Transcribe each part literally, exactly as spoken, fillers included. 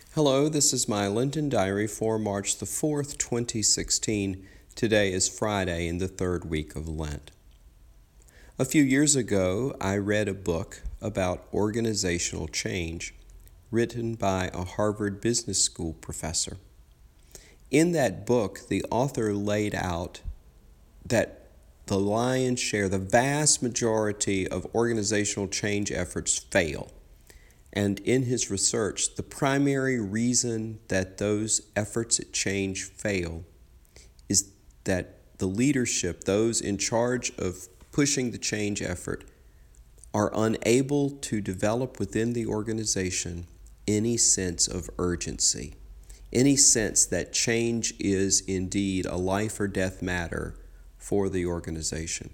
Hello, this is my Lenten Diary for March the fourth, twenty sixteen. Today is Friday in the third week of Lent. A few years ago, I read a book about organizational change written by a Harvard Business School professor. In that book, the author laid out that the lion's share, the vast majority of organizational change efforts fail. And in his research, the primary reason that those efforts at change fail is that the leadership, those in charge of pushing the change effort, are unable to develop within the organization any sense of urgency, any sense that change is indeed a life or death matter for the organization.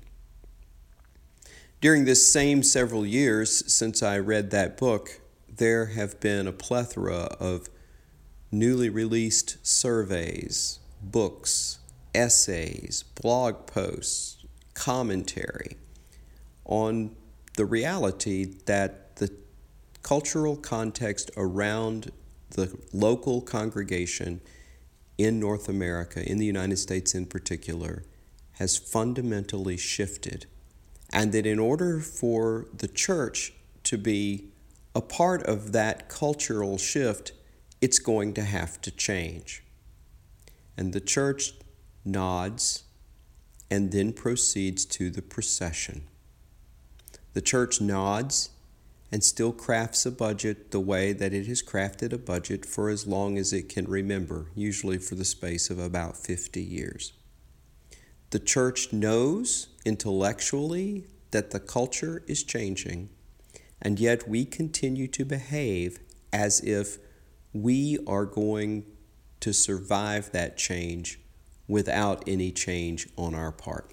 During this same several years since I read that book, there have been a plethora of newly released surveys, books, essays, blog posts, commentary on the reality that the cultural context around the local congregation in North America, in the United States in particular, has fundamentally shifted, and that in order for the church to be a part of that cultural shift, it's going to have to change. And the church nods and then proceeds to the procession. The church nods and still crafts a budget the way that it has crafted a budget for as long as it can remember, usually for the space of about fifty years. The church knows intellectually that the culture is changing, and yet we continue to behave as if we are going to survive that change without any change on our part.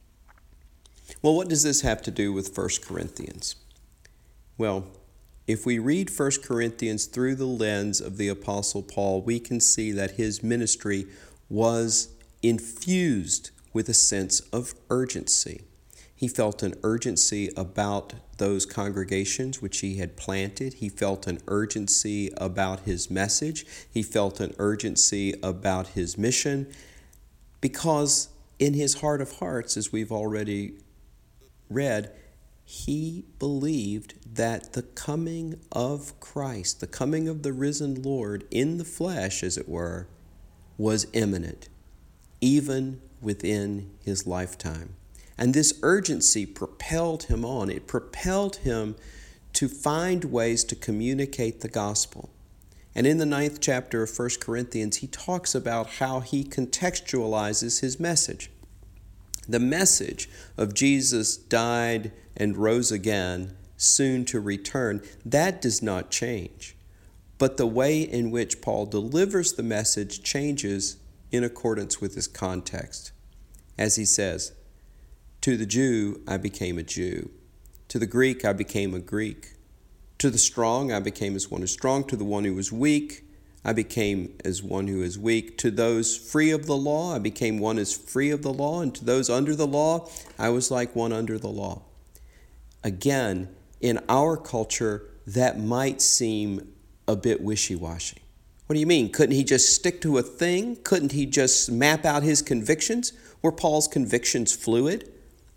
Well, what does this have to do with First Corinthians? Well, if we read First Corinthians through the lens of the Apostle Paul, we can see that his ministry was infused with a sense of urgency. He felt an urgency about those congregations which he had planted. He felt an urgency about his message. He felt an urgency about his mission, because in his heart of hearts, as we've already read, he believed that the coming of Christ, the coming of the risen Lord in the flesh, as it were, was imminent, even within his lifetime. And this urgency propelled him on. It propelled him to find ways to communicate the gospel. And in the ninth chapter of First Corinthians, he talks about how he contextualizes his message. The message of Jesus died and rose again, soon to return, that does not change. But the way in which Paul delivers the message changes in accordance with his context. As he says, "To the Jew, I became a Jew. To the Greek, I became a Greek. To the strong, I became as one who is strong. To the one who is weak, I became as one who is weak. To those free of the law, I became one as free of the law. And to those under the law, I was like one under the law." Again, in our culture, that might seem a bit wishy-washy. What do you mean? Couldn't he just stick to a thing? Couldn't he just map out his convictions? Were Paul's convictions fluid?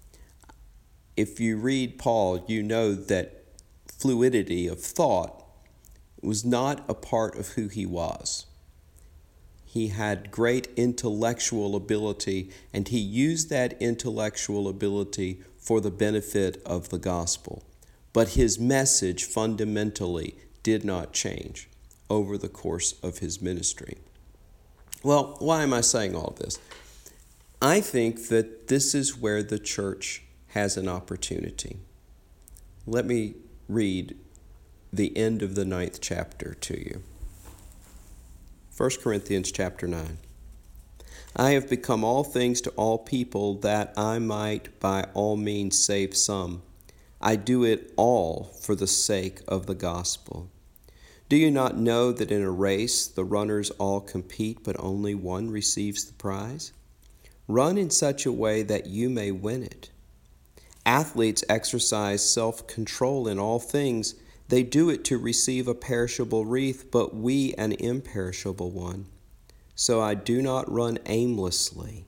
If you read Paul, you know that fluidity of thought was not a part of who he was. He had great intellectual ability, and he used that intellectual ability for the benefit of the gospel. But his message fundamentally did not change over the course of his ministry. Well, why am I saying all of this? I think that this is where the church has an opportunity. Let me read the end of the ninth chapter to you. First Corinthians chapter nine. "I have become all things to all people, that I might by all means save some. I do it all for the sake of the gospel. Do you not know that in a race the runners all compete, but only one receives the prize? Run in such a way that you may win it. Athletes exercise self-control in all things. They do it to receive a perishable wreath, but we an imperishable one. So I do not run aimlessly.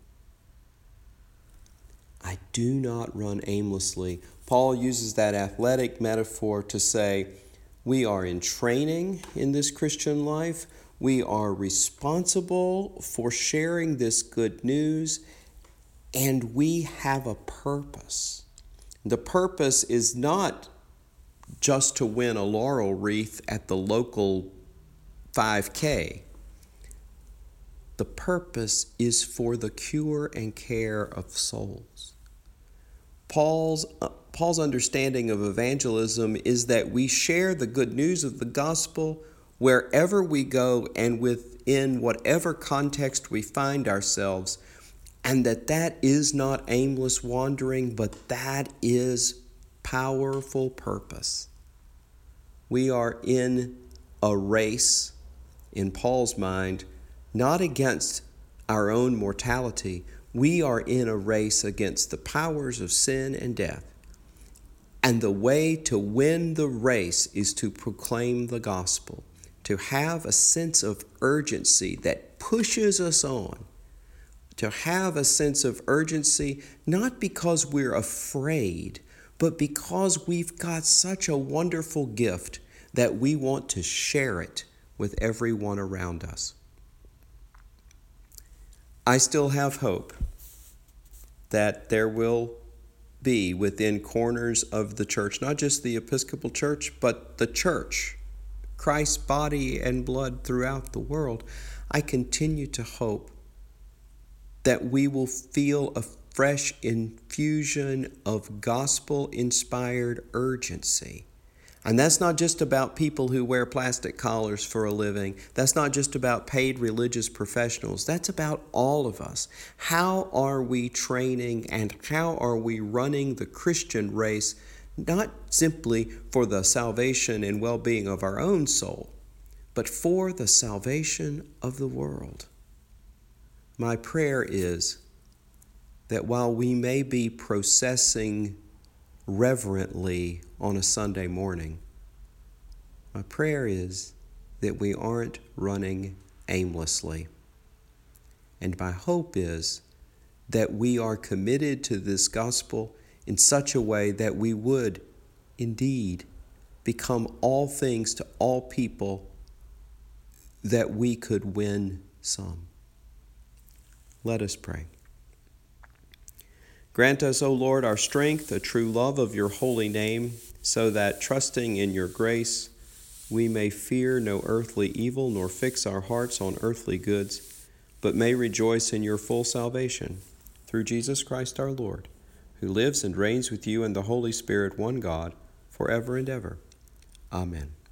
I do not run aimlessly. Paul uses that athletic metaphor to say we are in training in this Christian life. We are responsible for sharing this good news, and we have a purpose. The purpose is not just to win a laurel wreath at the local five K. The purpose is for the cure and care of souls. Paul's, uh, Paul's understanding of evangelism is that we share the good news of the gospel wherever we go and within whatever context we find ourselves, and that that is not aimless wandering, but that is powerful purpose. We are in a race, in Paul's mind, not against our own mortality. We are in a race against the powers of sin and death. And the way to win the race is to proclaim the gospel, to have a sense of urgency that pushes us on, to have a sense of urgency, not because we're afraid, but because we've got such a wonderful gift that we want to share it with everyone around us. I still have hope that there will be within corners of the church, not just the Episcopal Church, but the church, Christ's body and blood throughout the world. I continue to hope that we will feel a fresh infusion of gospel-inspired urgency. And that's not just about people who wear plastic collars for a living. That's not just about paid religious professionals. That's about all of us. How are we training and how are we running the Christian race, not simply for the salvation and well-being of our own soul, but for the salvation of the world? My prayer is that while we may be processing reverently on a Sunday morning, my prayer is that we aren't running aimlessly. And my hope is that we are committed to this gospel in such a way that we would indeed become all things to all people, that we could win some. Let us pray. Grant us, O Lord, our strength, a true love of your holy name, so that, trusting in your grace, we may fear no earthly evil, nor fix our hearts on earthly goods, but may rejoice in your full salvation, through Jesus Christ our Lord, who lives and reigns with you and the Holy Spirit, one God, forever and ever. Amen.